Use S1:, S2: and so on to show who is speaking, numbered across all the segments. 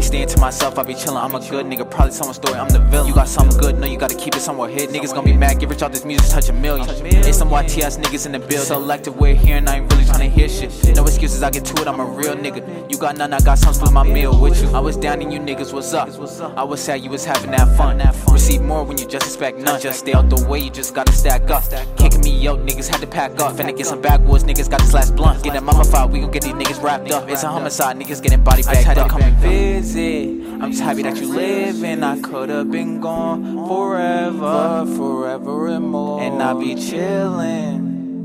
S1: be staying to myself, I be chillin', I'm a good nigga, probably someone's story, I'm the villain. You got something good, no, you gotta keep it somewhere hidden. Niggas gon' be mad, get rich off this music, touch a million. Ain't some YT ass niggas in the build. Selective we're here and I ain't really tryna hear shit. No excuses, I get to it, I'm a real nigga. You got none, I got some, split my meal with you. I was down and you niggas was up. I was sad you was having that fun. Receive more when you just expect none. Just stay out the way, you just gotta stack up. Kicking me out, niggas had to pack up. Finna get some backwoods, niggas got this last blunt. Get a mummified, we gon' get these niggas wrapped up. It's a homicide, niggas getting body bagged up. I just had to come and visit. I'm just happy that you living. I could've been gone forever, forever and more. And I be chillin'.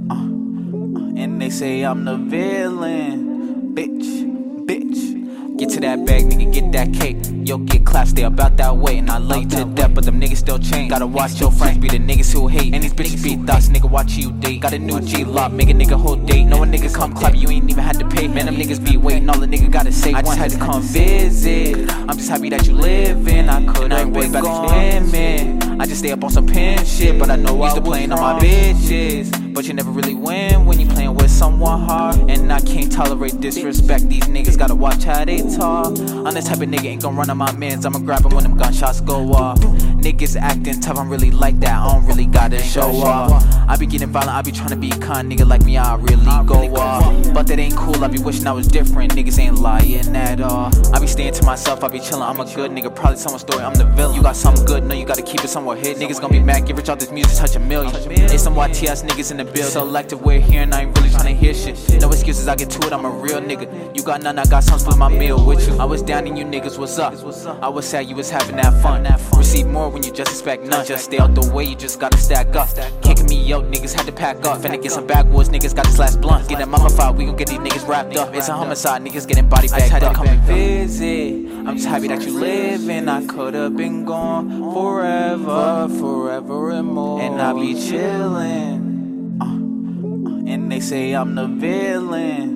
S1: And they say I'm the villain. Bitch, get to that bag, nigga, get that cake. Yo, get clapped, stay about that way. And I lay to death, but them niggas still change. Gotta watch your friends be the niggas who hate. And these bitches be thoughts, nigga, watch you date. Got a new G-lock, make a nigga whole date. Know a nigga come clap, you ain't even had to pay. Man, them niggas be waiting, all the nigga gotta say. I just had to come visit. I'm just happy that you living. I could've been gone, man. I just stay up on some pin shit, but I know I used to playing on my bitches. But you never really win when you playing with someone hard. And I can't tolerate disrespect, these niggas gotta watch how they talk. I'm this type of nigga, ain't gon' run on my mans, I'ma grab him when them gunshots go off. Niggas acting tough, I'm really like that, I don't really gotta show off. I be getting violent, I be tryna be kind, nigga like me, I really go off. But that ain't cool, I be wishing I was different, niggas ain't lying at all. I be staying to myself, I be chillin', I'm a good nigga, probably someone's story, I'm the villain. You got something good, no, you gotta keep it somewhere hidden. Niggas gon' be mad, get rich off this music, touch a million. Ain't some YT ass niggas in the build. Selective we're here and I ain't really tryna hear shit. No excuses, I get to it, I'm a real nigga. You got none, I got some, split my meal with you. I was down and you niggas was up. I was sad you was having that fun. Receive more when you just expect none. Just stay out the way, you just gotta stack up. Kicking me out, niggas had to pack up. Finna get some backwoods, niggas got this last blunt. Get a mummified, we gon' get these niggas wrapped up. It's a homicide, niggas getting body bagged up. I just had to come and visit. I'm just happy that you living. I could've been gone forever, forever and more. And I be chillin'. And they say I'm the villain.